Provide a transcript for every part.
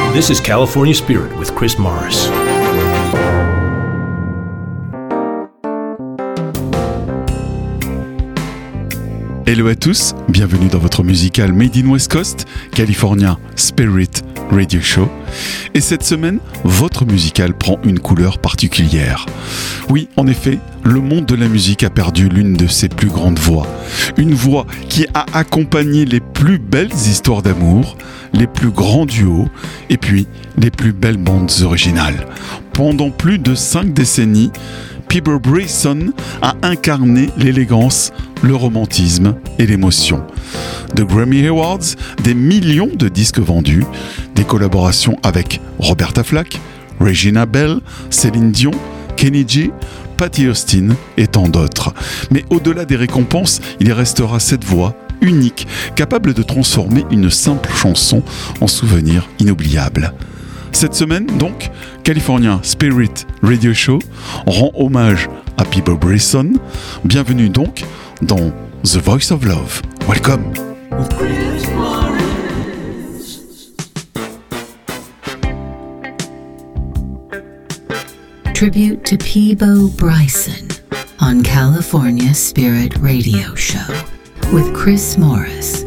This is California Spirit with Chris Morris. Hello à tous, bienvenue dans votre musical Made in West Coast, California Spirit Radio Show. Et cette semaine, votre musical prend une couleur particulière. Oui, en effet, le monde de la musique a perdu l'une de ses plus grandes voix. Une voix qui a accompagné les plus belles histoires d'amour, les plus grands duos et puis les plus belles bandes originales. Pendant plus de 5 décennies, Peabo Bryson a incarné l'élégance, le romantisme et l'émotion. De Grammy Awards, des millions de disques vendus, des collaborations avec Roberta Flack, Regina Bell, Céline Dion, Kenny G, Patti Austin et tant d'autres. Mais au-delà des récompenses, il restera cette voix unique, capable de transformer une simple chanson en souvenir inoubliable. Cette semaine, donc, California Spirit Radio Show rend hommage à Peabo Bryson. Bienvenue donc dans The Voice of Love. Welcome! Tribute to Peabo Bryson on California Spirit Radio Show with Chris Morris.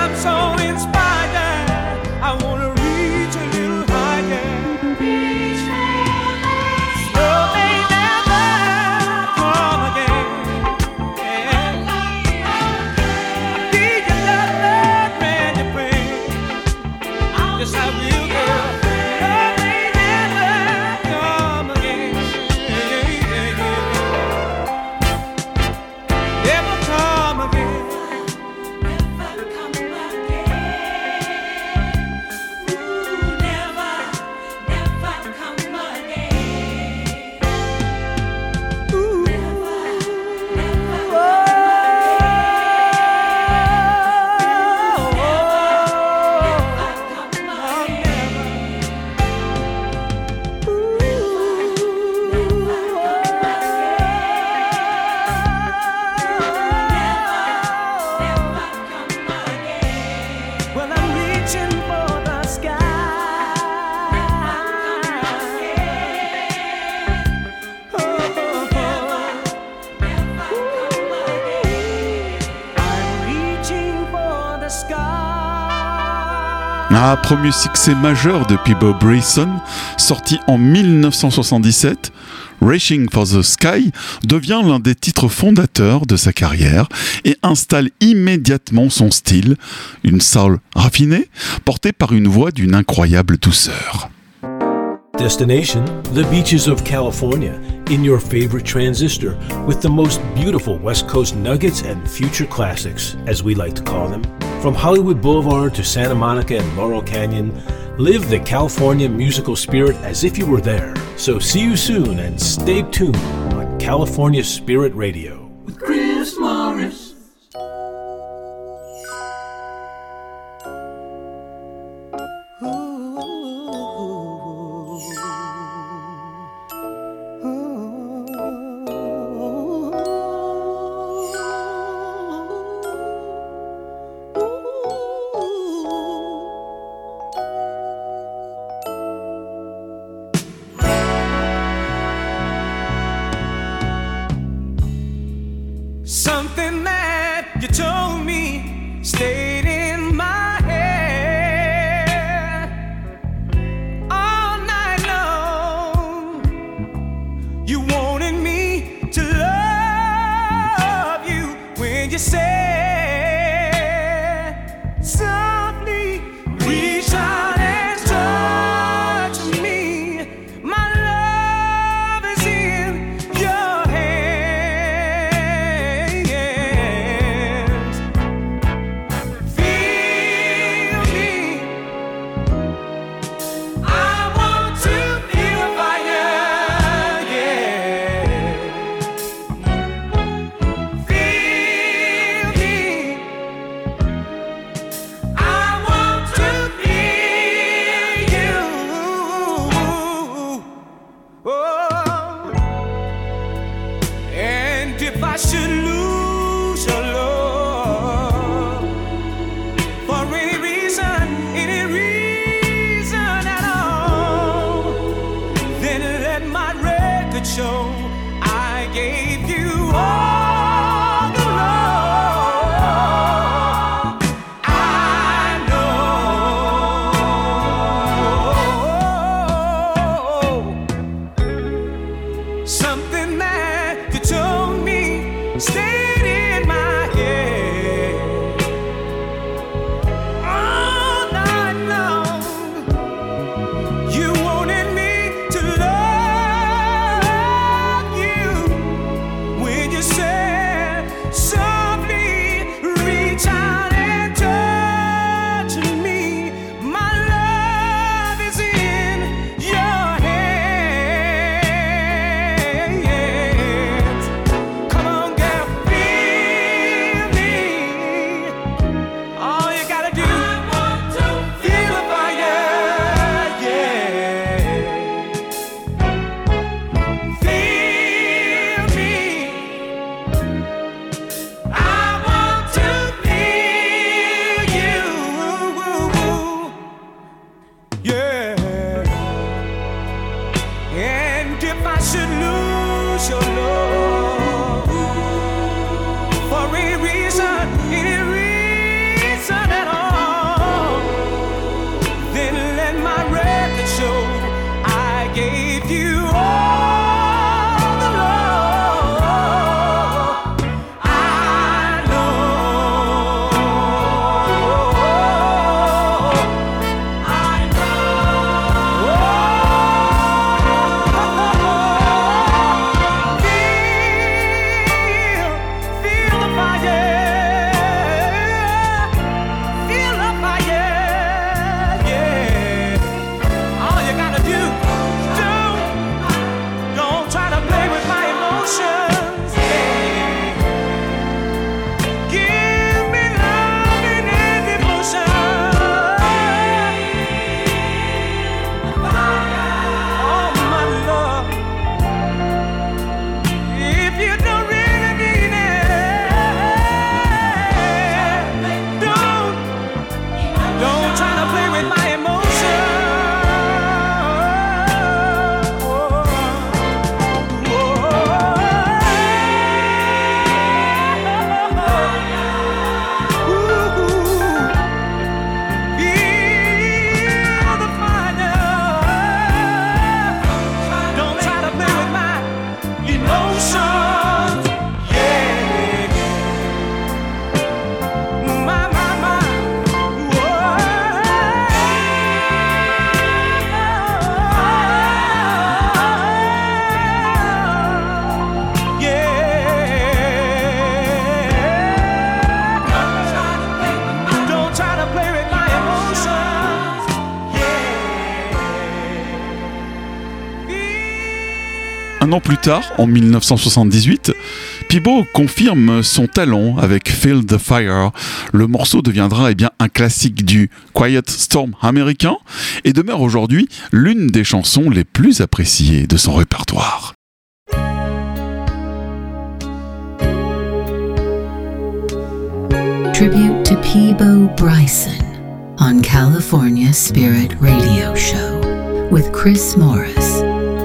I wanna reach a little higher. Un premier succès majeur de Peabo Bryson, sorti en 1977, Reaching for the Sky devient l'un des titres fondateurs de sa carrière et installe immédiatement son style, une soul raffinée, portée par une voix d'une incroyable douceur. Destination, the beaches of California, in your favorite transistor, with the most beautiful West Coast nuggets and future classics, as we like to call them. From Hollywood Boulevard to Santa Monica and Laurel Canyon, live the California musical spirit as if you were there. So see you soon and stay tuned on California Spirit Radio. With Chris Morris. Something that you told me stayed in my head all night long. You wanted me to love you when you said softly reach out and touch me. My love is in your hands. Feel me. I want to feel fire, yeah. Feel me. I want to feel you. Oh. And if I should lose your love for any reason at all, then let my record show I gave you all the love I know. Something that you told me stayed in my head all night long. You wanted me to love you when you said softly reach out and touch me. My love is in your hands. Come on, girl, feel me. All you gotta do, I want to feel the fire, yeah. Feel me. I want to feel you, yeah. And if I should lose your love for any reason at all, then let my record show I gave you all the love I know. I know. to play with my emotions. Un an plus tard, en 1978, Peabo confirme son talent avec Feel the Fire. Le morceau deviendra un classique du Quiet Storm américain et demeure aujourd'hui l'une des chansons les plus appréciées de son répertoire. Tribute to Peabo Bryson on California Spirit Radio Show with Chris Morris.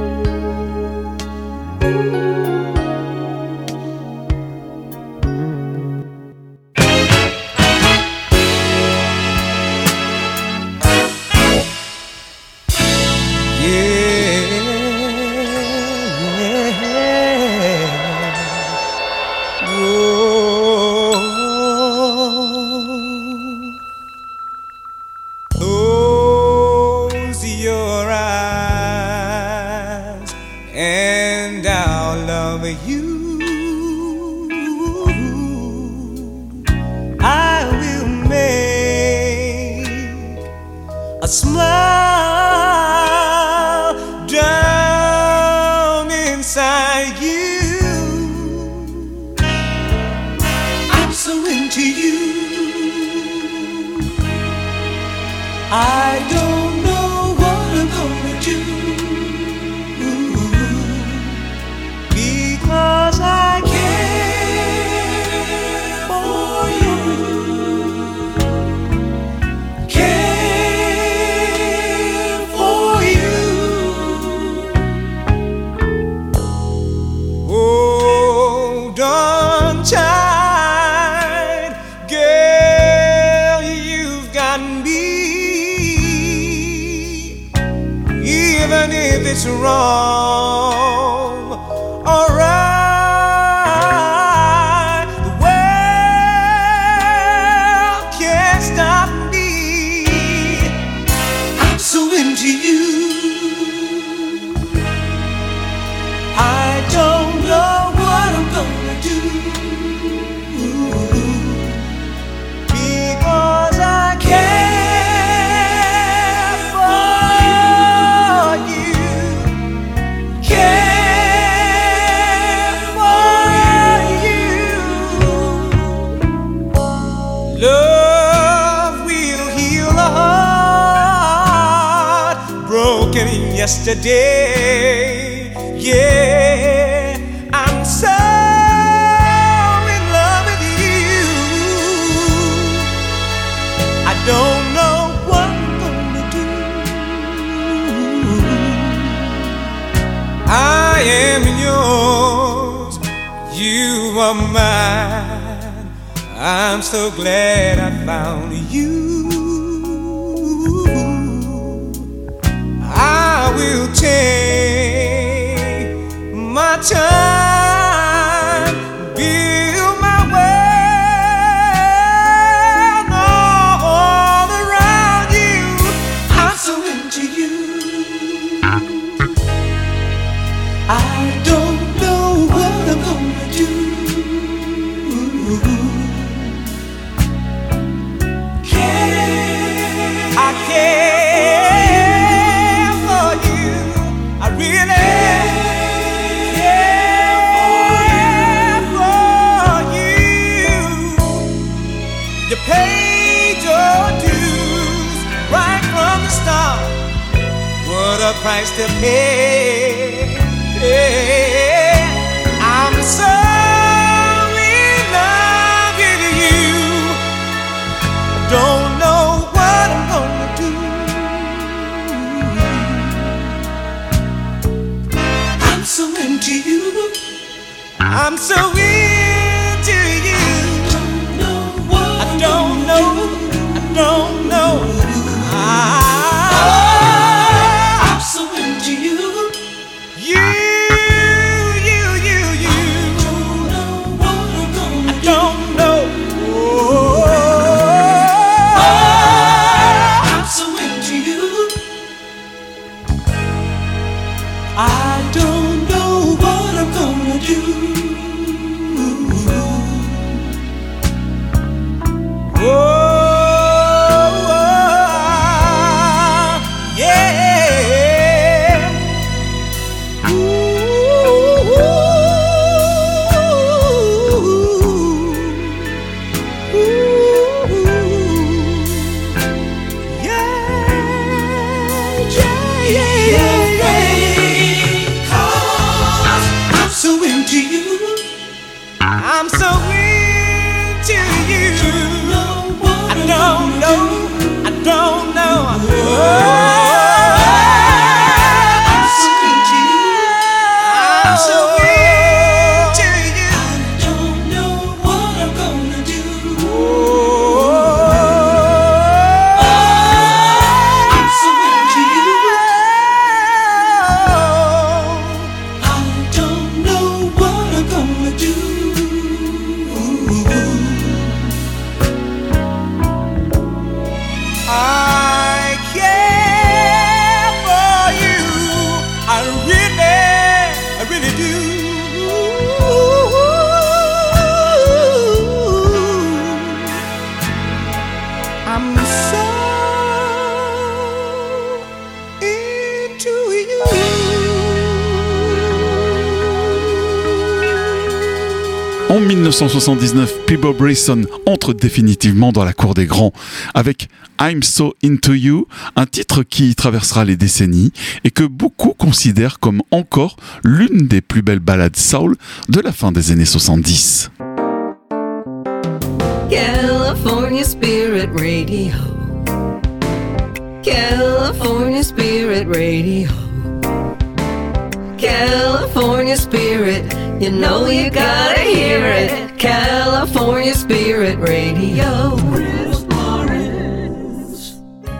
It's wrong or right, the world can't stop me. I'm so into you. I don't know what I'm gonna do, because I care. Yesterday, yeah, I'm so in love with you. I don't know what I'm gonna do. I am yours, you are mine. I'm so glad I found you. I will take my time, build my world all around you. I'm so into you. I don't know what I'm gonna do. I can't. What a price to pay. I'm so in love with you. Don't know what I'm gonna I'm so into you. I don't know. I don't know. I'm so into you. I'm so into you. I don't know what I'm gonna do. I'm so into you. I don't know what I'm gonna do. I care for you. I really do. I'm so into you. En 1979, Peabo Bryson entre définitivement dans la cour des grands avec I'm So Into You, un titre qui traversera les décennies et que beaucoup considèrent comme encore l'une des plus belles ballades soul de la fin des années 70. California Spirit Radio. California Spirit Radio. California Spirit, you know you gotta hear it. California Spirit Radio. Chris Morris.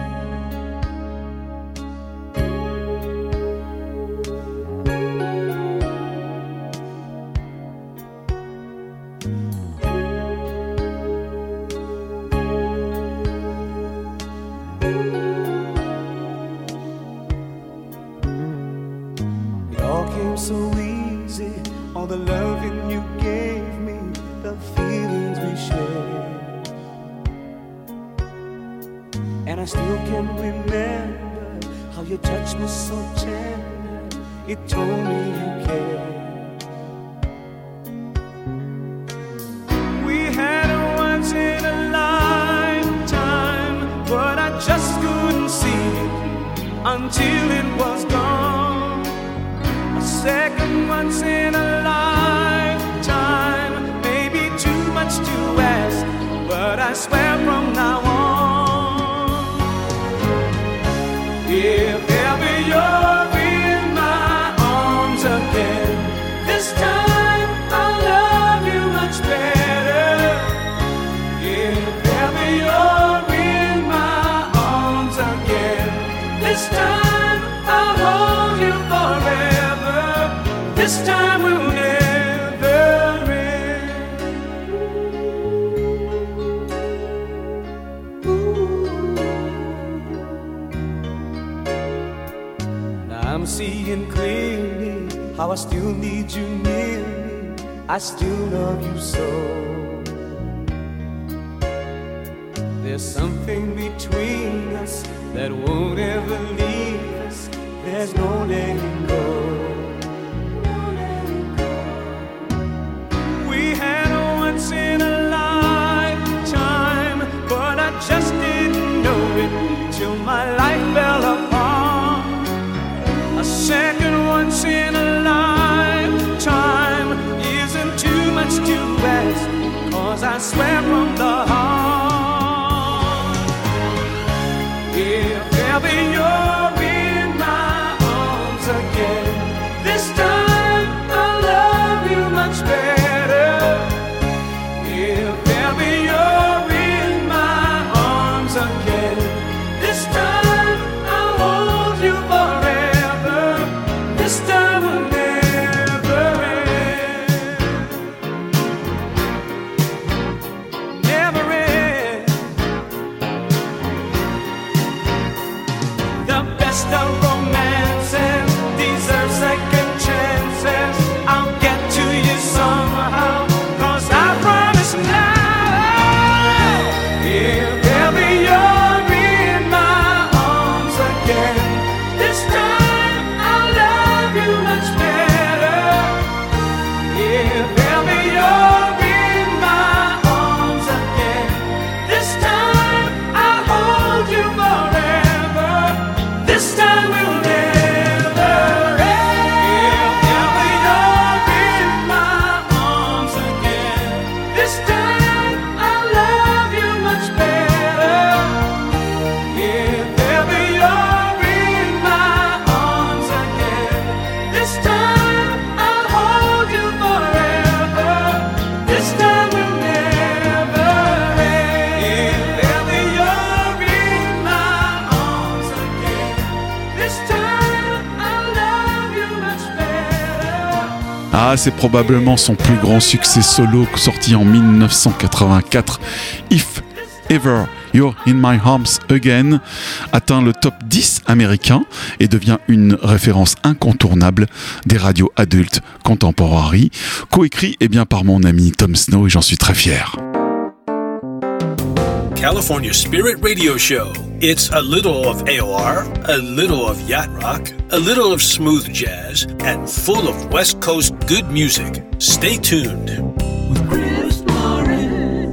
It all came so easy, all the loving you gave me, the feelings we shared. And I still can remember how you touched me so tender. It told me you cared. We had a once in a lifetime, but I just couldn't see it until it was gone. A second once in a lifetime, maybe too much to ask, but I swear from now on, if ever you're in my arms again, this time I'll love you much better. If ever you're in my arms again, this time I'll hold you forever. This time will never end. Now I'm seeing clearly how I still need you near me. I still love you so. There's something between us that won't ever leave us. There's no letting go. We had a once in a lifetime, but I just didn't know it till my life fell apart. A second once in a lifetime isn't too much to ask, 'cause I swear from the heart, if ever you're in my arms again, this time I'll love you much better. If ever you're in my arms again, this time I'll hold you forever. This time will never end. Never end. The best of romances deserve second chances. I'll get to you somehow, 'cause I promise now, if ever you're in my arms again, this time I'll love you much better. If ever you're in my arms again, this time I'll hold you forever. This time will never Ah, c'est probablement son plus grand succès solo sorti en 1984. If Ever You're in My Arms Again atteint le top 10 américain et devient une référence incontournable des radios adultes contemporaries, coécrit par mon ami Tom Snow et j'en suis très fier. California Spirit Radio Show. It's a little of AOR, a little of yacht rock, a little of smooth jazz, and full of West Coast good music. Stay tuned. With Chris Morris.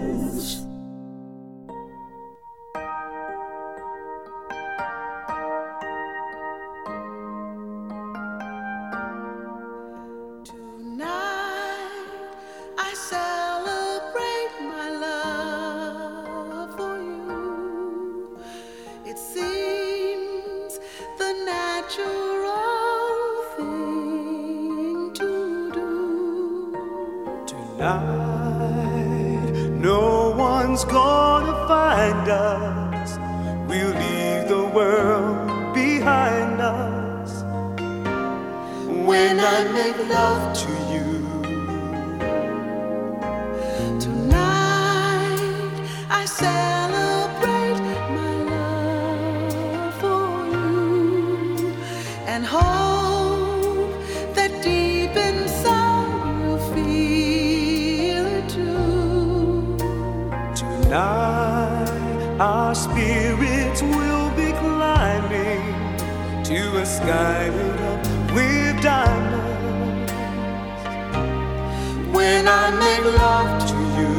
No one's gonna find us. We'll leave the world behind us. When I make love to you, tonight I celebrate my love for you and hope that deep inside you feel it too. tonight our spirits will be climbing to a sky lit up with diamonds. When I make love to you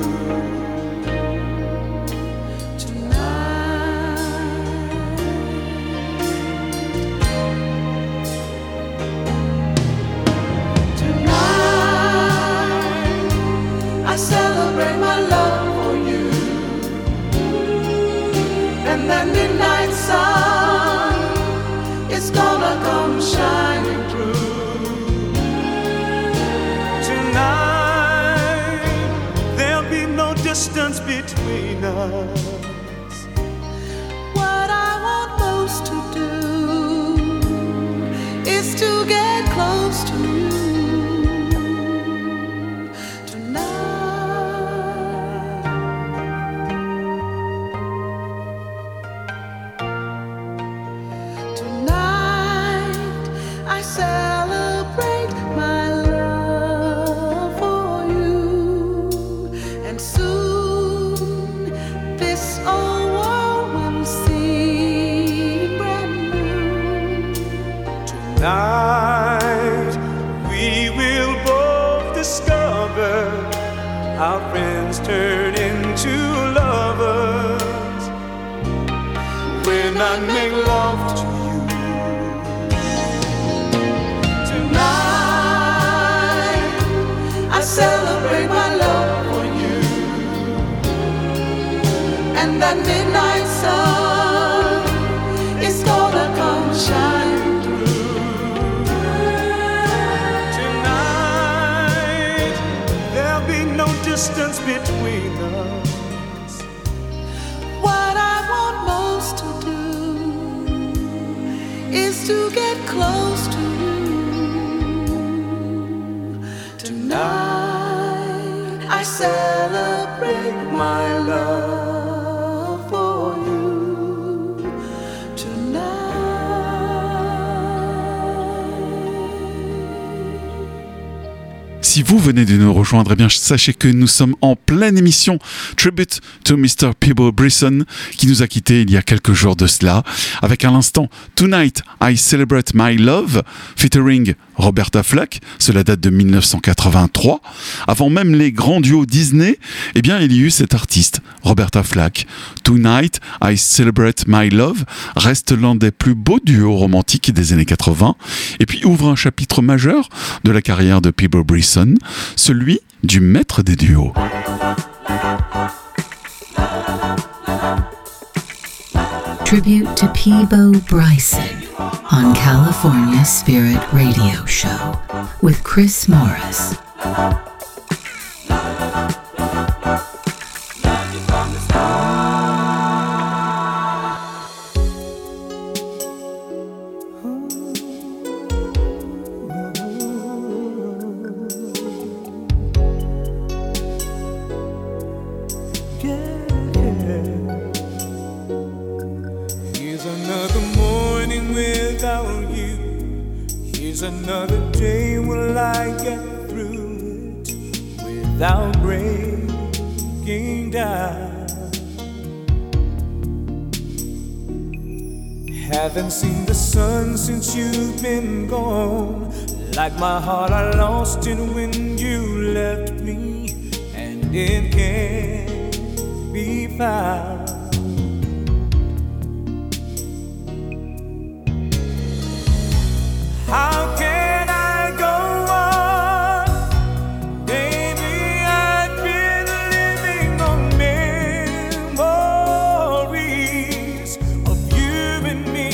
Tonight I celebrate my love for you, and that midnight sun is gonna come shining through. tonight, there'll be no distance between us. What I want most to do is to get close to you. Tonight, we will both discover our friends turn into lovers. When I make love to you tonight, I celebrate my love for you, and that midnight sun is gonna come shining. Distance between us. What I want most to do is to get close to you. Tonight I celebrate my love for you. Tonight. Si vous venez de nous rejoindre, eh bien, sachez que nous sommes en pleine émission Tribute to Mr. Peabo Bryson, qui nous a quittés il y a quelques jours de cela, avec à l'instant Tonight I Celebrate My Love, featuring Roberta Flack. Cela date de 1983. Avant même les grands duos Disney, eh bien, il y a eu cet artiste, Roberta Flack. Tonight I Celebrate My Love reste l'un des plus beaux duos romantiques des années 80, et puis ouvre un chapitre majeur de la carrière de Peabo Bryson, celui du maître des duos. Tribute to Peabo Bryson on California Spirit Radio Show with Chris Morris. Seems another day will I get through it without breaking down. Haven't seen the sun since you've been gone. Like my heart, I lost it when you left me, and it can't be found. How can I go on? Baby, I've been living on memories of you and me.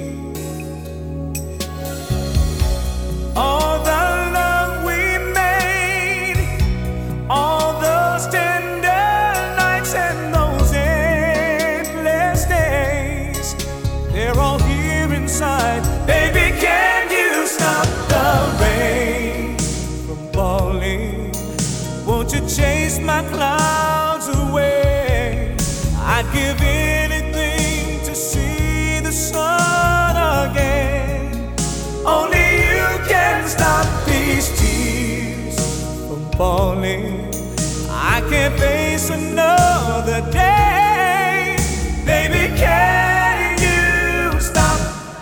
All the love we made, all those tender nights and those endless days, they're all here inside. Baby, can you stop the rain from falling? Won't you chase my clouds away? I'd give anything to see the sun again. Only you can stop these tears from falling. I can't face another day. Baby, can you stop?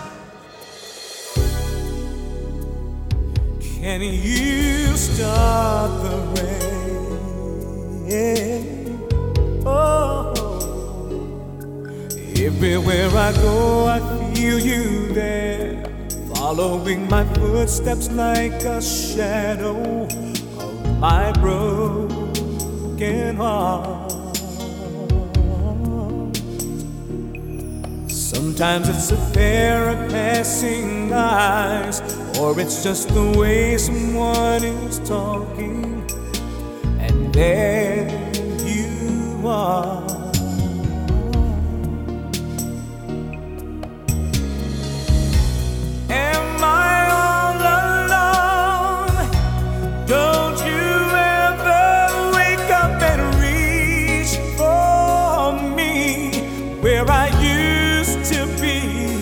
Can you stop the rain? Oh, everywhere I go, I feel you there, following my footsteps like a shadow of my broken heart. Sometimes it's a pair of passing eyes, or it's just the way someone is talking, and there you are. Am I all alone? Don't you ever wake up and reach for me where I used to be?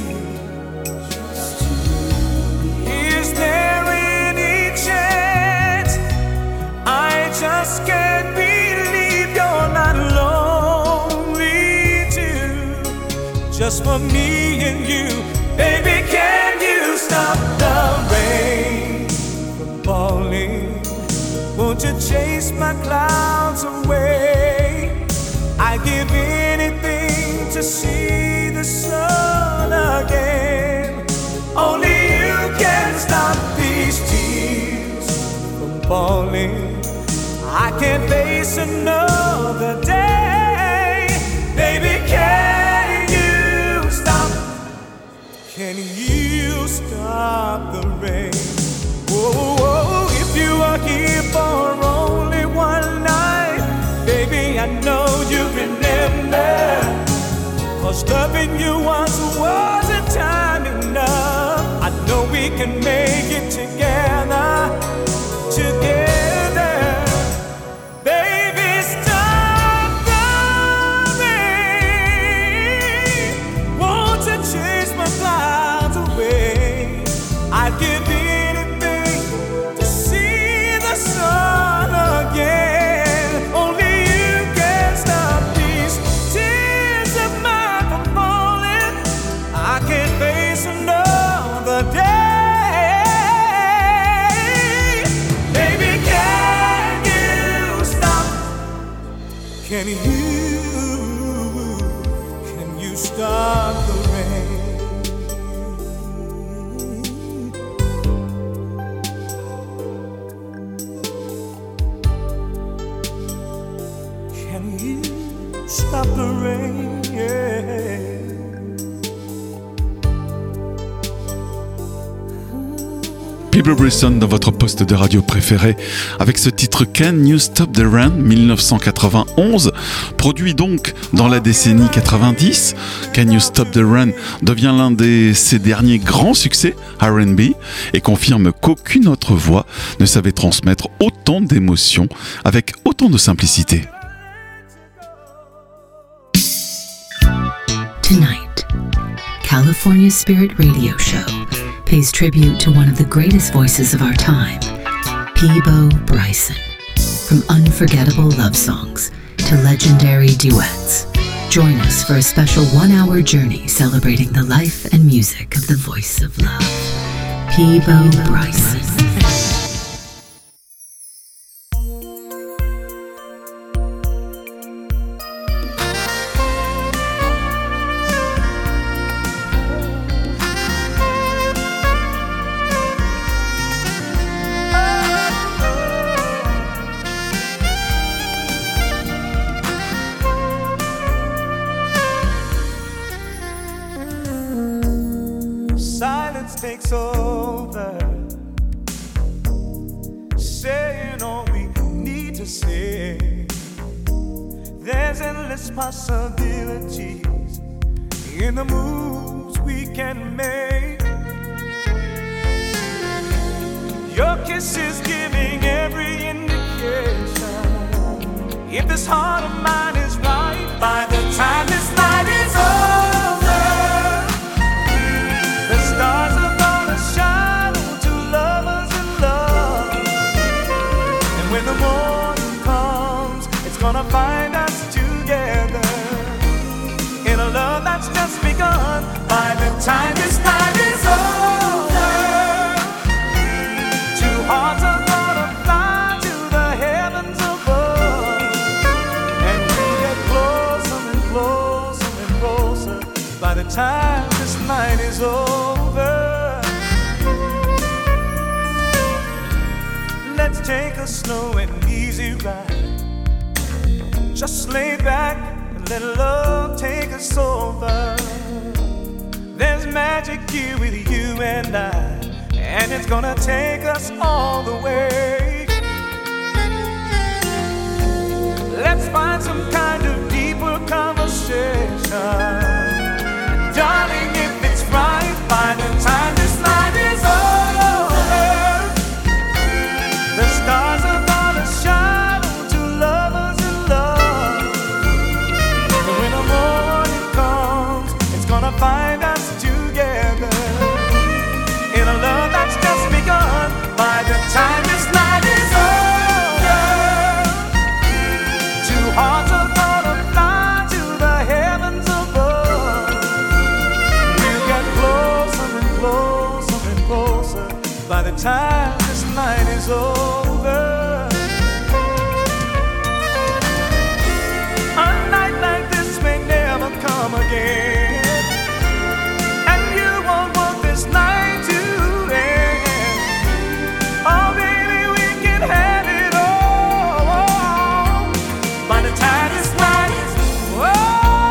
Is there any chance? I just can't believe you're not lonely too, just for me and you. Baby, can you stop the rain from falling? Won't you chase my clouds away? I'd give anything to see the sun again. Only you can stop these tears from falling. I can't face another day. Baby, can you stop? Can you stop the rain? Whoa, if you are here for only one night, baby, I know you remember. 'Cause loving you once wasn't time enough. I know we can make it together, together. Baby, stop the rain. Won't you chase my clouds away? I'd give anything to see the sun again. Only you can stop these tears of mine from falling. I can't face another day. Baby, can you stop? Can you stop the rain? Can you stop the rain? Yeah. People Brisson dans votre poste de radio préféré avec ce titre Can You Stop the Rain 1991, produit donc dans la décennie 90. Can You Stop the Rain devient l'un de ses derniers grands succès R&B et confirme qu'aucune autre voix ne savait transmettre autant d'émotions avec autant de simplicité. Tonight, California Spirit Radio Show pays tribute to one of the greatest voices of our time, Peabo Bryson. From unforgettable love songs to legendary duets, join us for a special 1-hour journey celebrating the life and music of the voice of love, Peabo Bryson. Takes over, saying all we need to say. There's endless possibilities in the moves we can make. Your kiss is giving every indication. If this heart of mine is right, by the time this night is over, the stars are shine to lovers in love. And when the morning comes, it's gonna find us together in a love that's just begun. By the time this night is over, two hearts are gonna fly to the heavens above. And we get closer and closer and closer by the time this night is over. Let's take a slow and easy ride. Just lay back and let love take us over. There's magic here with you and I, and it's gonna take us all the way. Let's find some kind of deeper conversation. And darling, if it's right, by the time this night is over, the stars are gonna shine to lovers in love. And when the morning comes, it's gonna find us together in a love that's just begun. By the time this night is over, two hearts are gonna fly to the heavens above. We'll get closer and closer and closer by the time this night is over. A night like this may never come again, and you won't want this night to end. Oh baby, we can have it all by the time this night is over.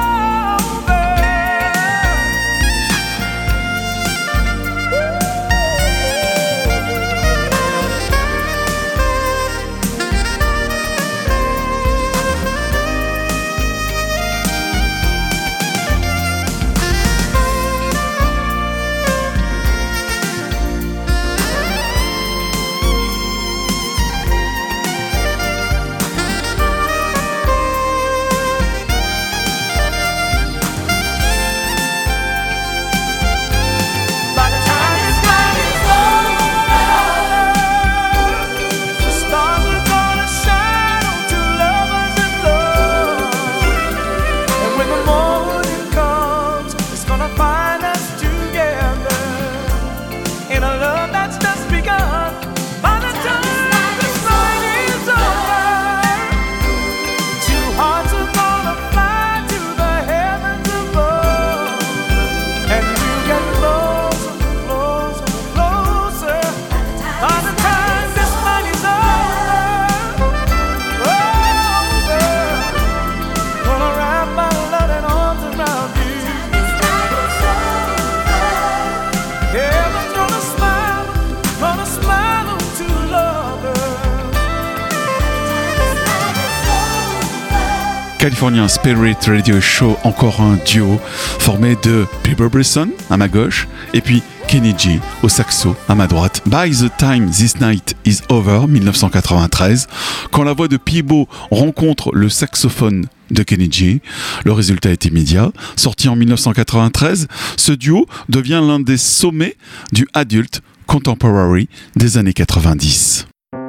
California Spirit Radio Show, encore un duo formé de Peabo Bryson à ma gauche et puis Kenny G au saxo à ma droite. By the Time This Night Is Over, 1993, quand la voix de Peabo rencontre le saxophone de Kenny G. Le résultat est immédiat. Sorti en 1993, ce duo devient l'un des sommets du adult contemporary des années 90.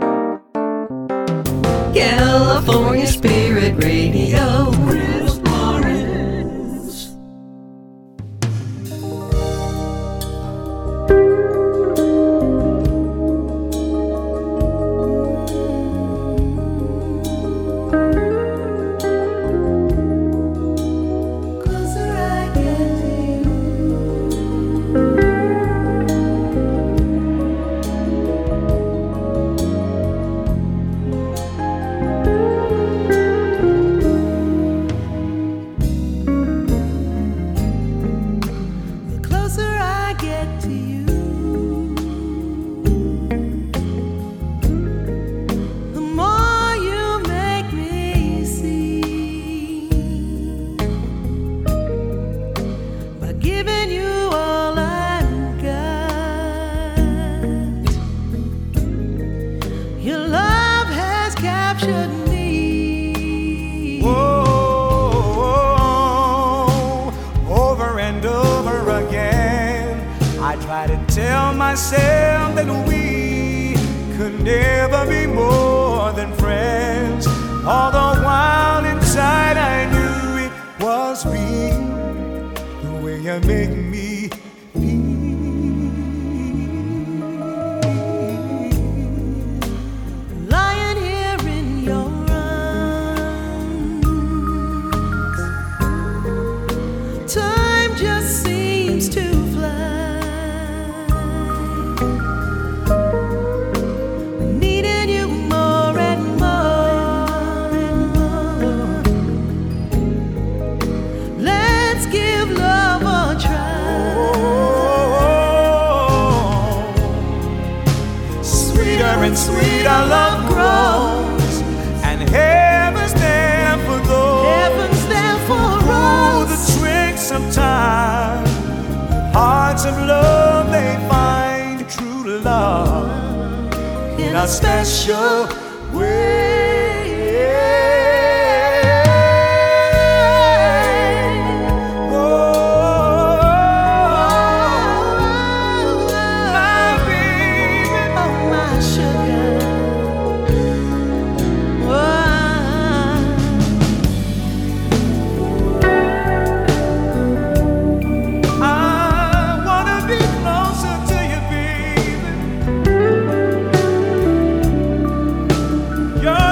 California Spirit Radio. Myself that we could never be more than friends. All the while inside I knew it was real, the way you make me feel. Lying here in your arms, time just seems to fly. And sweeter love grows, and heaven's there for those. Heaven's there for us. The tricks of time, hearts of love, they find true love in a special way. You're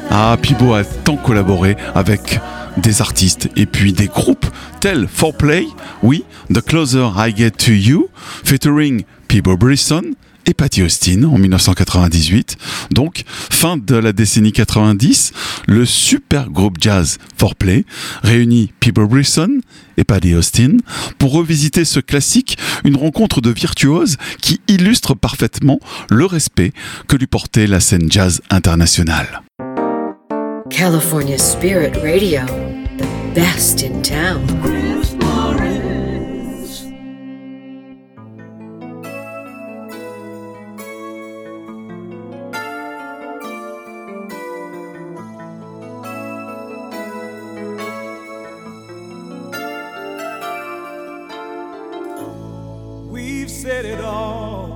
Ah, Peabo a tant collaboré avec des artistes et puis des groupes tels 4Play, oui, The Closer I Get to You, featuring Peabo Bryson et Patti Austin en 1998. Donc, fin de la décennie 90, le super groupe jazz 4Play réunit Peabo Bryson et Patti Austin pour revisiter ce classique, une rencontre de virtuoses qui illustre parfaitement le respect que lui portait la scène jazz internationale. California Spirit Radio, the best in town. Chris Morris. We've said it all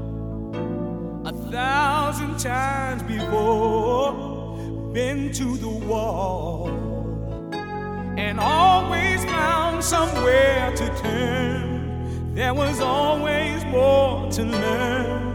1,000 times before. Been to the wall and always found somewhere to turn. There was always more to learn.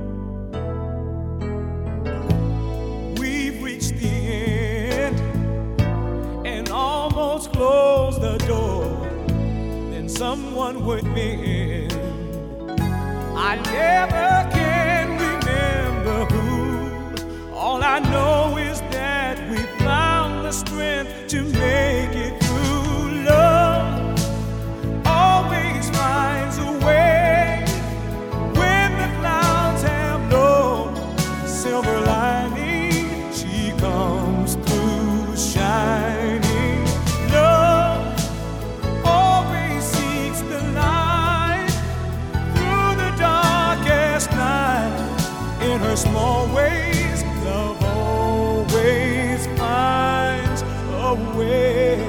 We've reached the end and almost closed the door. Then someone would bend. I never can remember who. All I know is that we found the strength to make it through. Love always finds a way when the clouds have no silver lining. She comes through shining. Love always seeks the light through the darkest night. In her small ways, love always finds a way.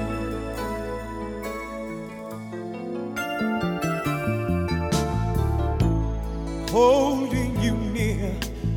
Holding you near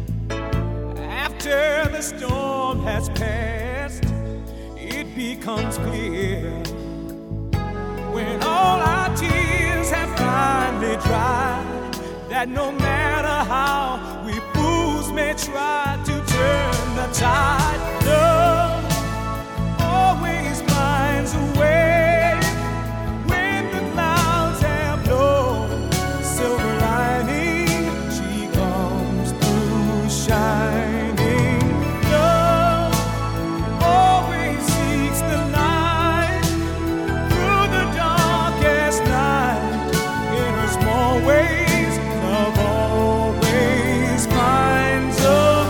after the storm has passed, it becomes clear when all our tears have finally dried that no matter how we fools may try to turn the tide, love always finds a way when the clouds have no silver lining. She comes through shining. Love always seeks the light through the darkest night. In her small ways, love always finds a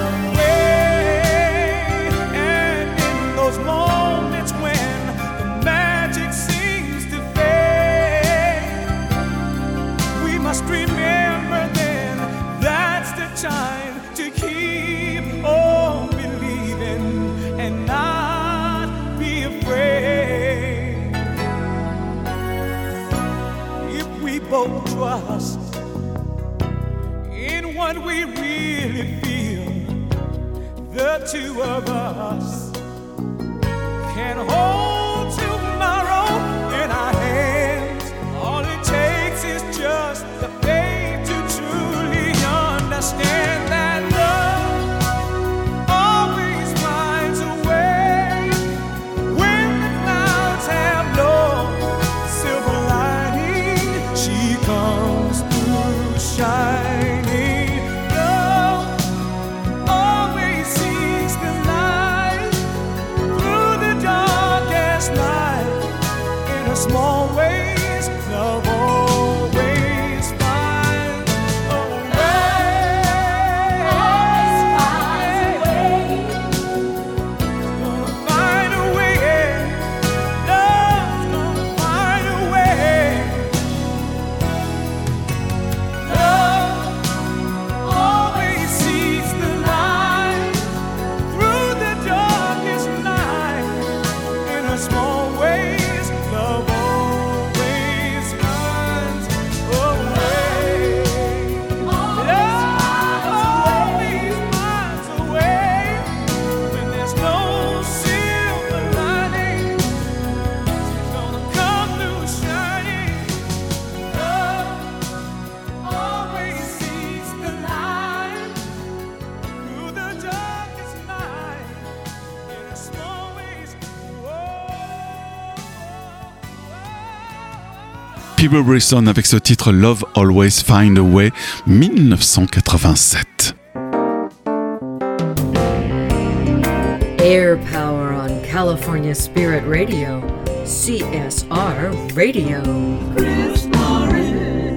way. And in those moments when the magic seems to fade, we must remember then that's the time to keep on believing and not be afraid. If we both trust in what we really feel, the two of us can hold tomorrow in our hands. All it takes is just the faith to truly understand that love always finds a way when the clouds have no silver lining. She comes through shining. Love always sees the light through the darkest Peebo Bryson avec ce titre Love Always Find a Way, 1987. Air Power on California Spirit Radio, CSR Radio. Chris Morris.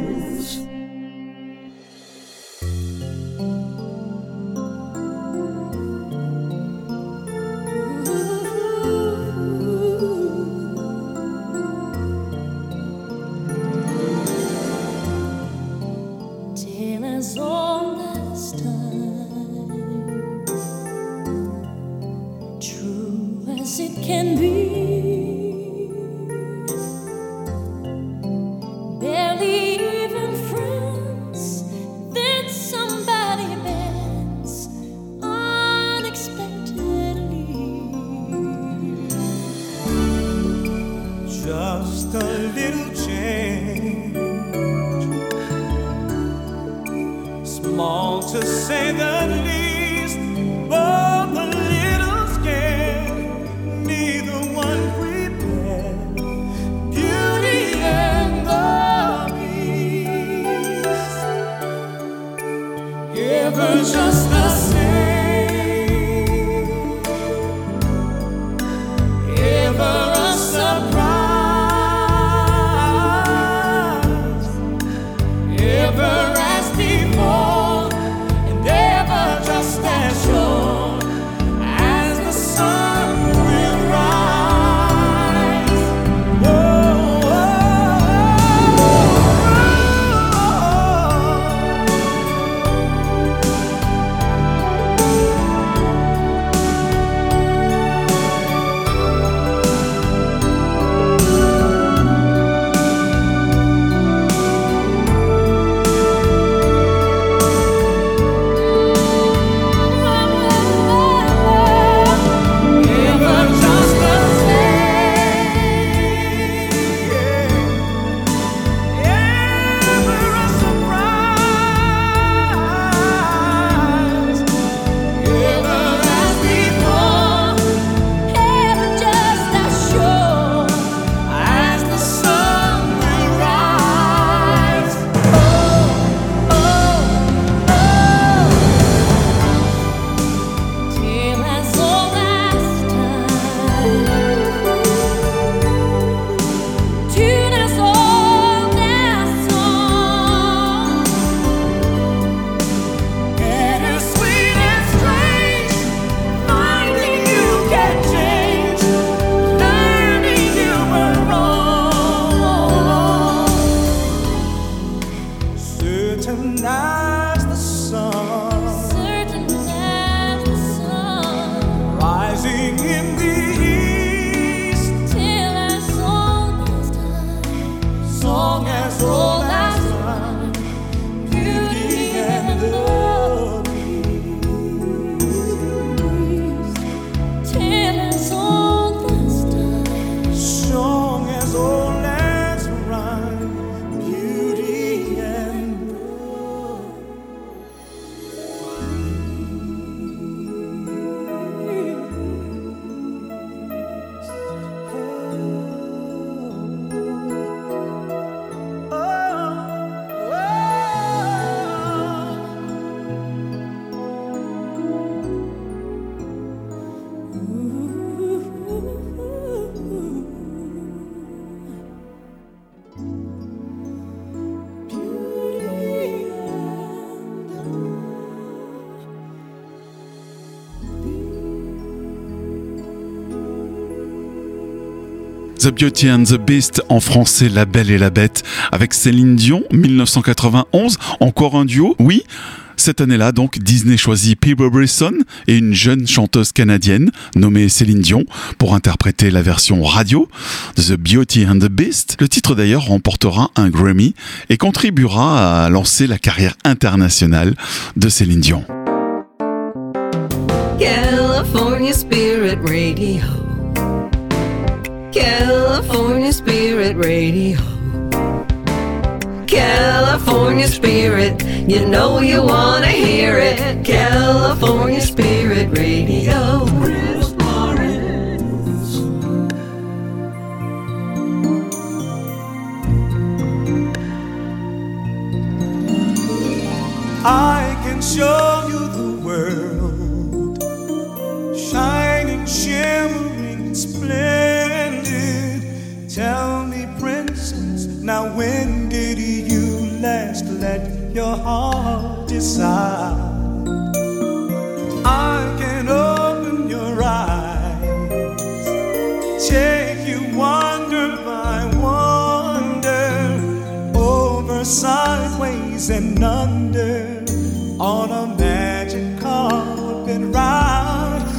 Till as old as time, true as it can be. Barely even friends, then somebody bends unexpectedly. Just a little change, small to say the least, both a little scared, neither one prepared. Beauty and the Beast, ever just the same, ever a surprise, ever as before, and ever just as sure as the sun will rise. Whoa, ever just the same, ever a surprise, ever as before, Ever just as sure as the sun will rise. till as old as time, tune as old as song. Bittersweet and strange, finding you can change, learning you were wrong. Certain as the sun, Certain as the sun, rising in the east, till as old as time, song as old as time, beauty and the Beast, till as old as time. song as old as rhyme, beauty and the The Beauty and the Beast, en français La Belle et la Bête, avec Céline Dion, 1991, encore un duo, oui. Cette année-là, donc, Disney choisit Peebo Bryson et une jeune chanteuse canadienne nommée Céline Dion pour interpréter la version radio de The Beauty and the Beast. Le titre d'ailleurs remportera un Grammy et contribuera à lancer la carrière internationale de Céline Dion. California Spirit Radio. California Spirit Radio. California Spirit, you know you wanna hear it. California Spirit Radio. Chris Morris.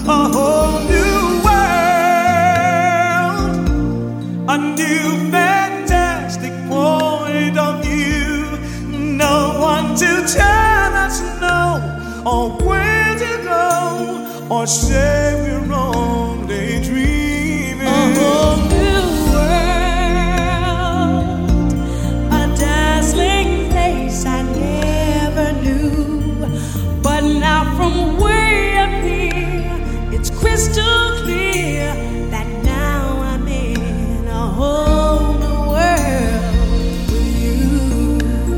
a whole new world, a new fantastic point of view. No one to tell us no, or where to go, or say we're only dreaming. A whole new world, a dazzling place I never knew. But now from way up here, it's crystal clear that now I'm in a whole new world with you.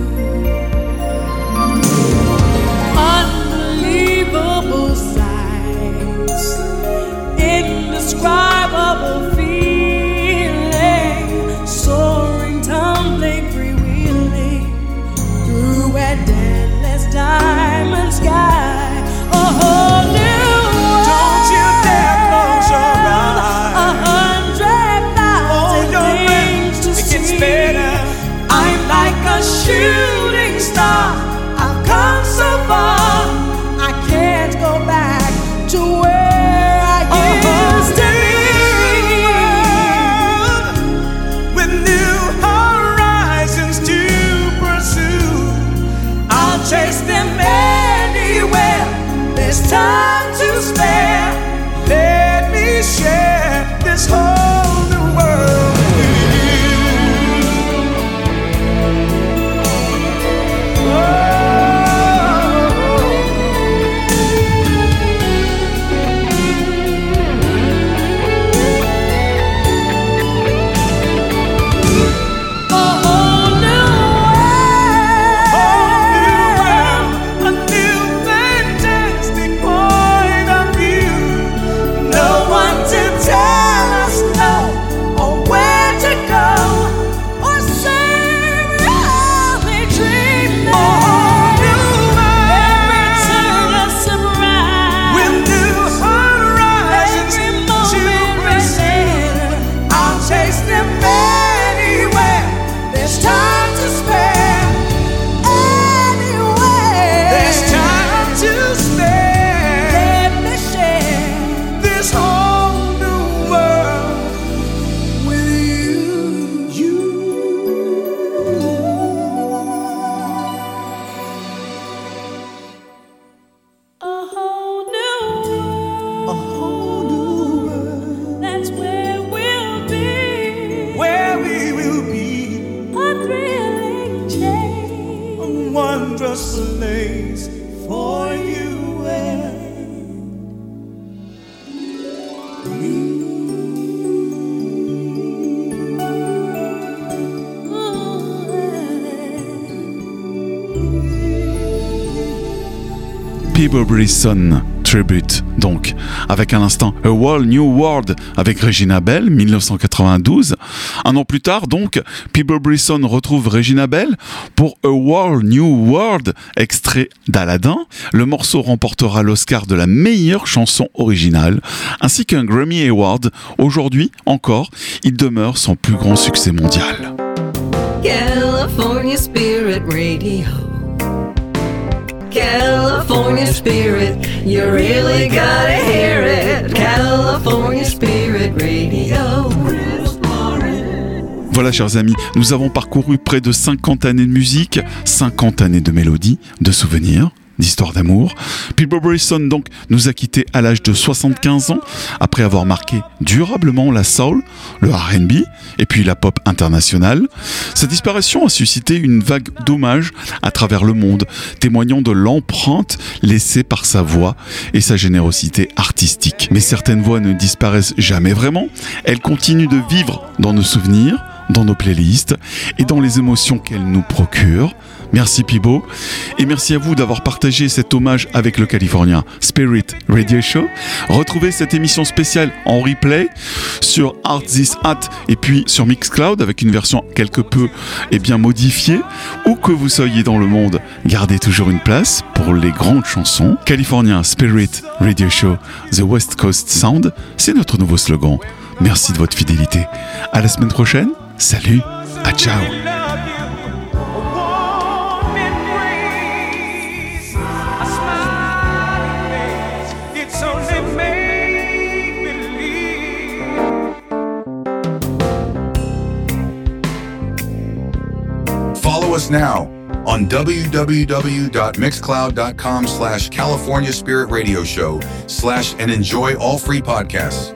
Unbelievable sights, indescribable feeling, soaring, tumbling, freewheeling through an endless diamond sky. A whole new world. Don't you dare close your eyes. 100,000 things to it gets see. better. I'm like a shooting star. I've come so far. I can't go back to where I used to be. With new horizons to pursue, I'll chase them anywhere. There's time to spare. let me share this whole new world with you. Oh. A whole new world. A new fantastic point of view. No one to tell us no, or where to go, or say we're only dreaming. Every turn a surprise. With new horizons Every to moment pursue, remain. I'll chase them anywhere. There's time to spare. Anywhere. there's time to spare. Let me share This whole new world with you. a whole new world. A whole new world That's where we'll be. where we will be, A thrilling change. a wondrous place for you and Peabo Bryson Tribute, donc, avec à l'instant A Whole New World avec Regina Bell, 1992. Un an plus tard, donc, Peabo Bryson retrouve Regina Bell pour A Whole New World, extrait d'Aladdin. Le morceau remportera l'Oscar de la meilleure chanson originale, ainsi qu'un Grammy Award. Aujourd'hui, encore, il demeure son plus grand succès mondial. California Spirit Radio. California Spirit, you really gotta hear it. California Spirit Radio. Voilà, chers amis, nous avons parcouru près de 50 années de musique, 50 années de mélodies, de souvenirs, d'histoires d'amour. Peabo Bryson, donc, nous a quittés à l'âge de 75 ans, après avoir marqué durablement la soul, le R&B et puis la pop internationale. Sa disparition a suscité une vague d'hommages à travers le monde, témoignant de l'empreinte laissée par sa voix et sa générosité artistique. Mais certaines voix ne disparaissent jamais vraiment, elles continuent de vivre dans nos souvenirs, dans nos playlists et dans les émotions qu'elles nous procurent. Merci Peabo, et merci à vous d'avoir partagé cet hommage avec le Californien Spirit Radio Show. Retrouvez cette émission spéciale en replay sur Art This Hat et puis sur Mixcloud avec une version quelque peu modifiée. Où que vous soyez dans le monde, gardez toujours une place pour les grandes chansons. Californien Spirit Radio Show, The West Coast Sound, c'est notre nouveau slogan. Merci de votre fidélité. À la semaine prochaine. Salut, à ciao. It's only made Follow us now on www.mixcloud.com/California Spirit Radio Show / and enjoy all free podcasts.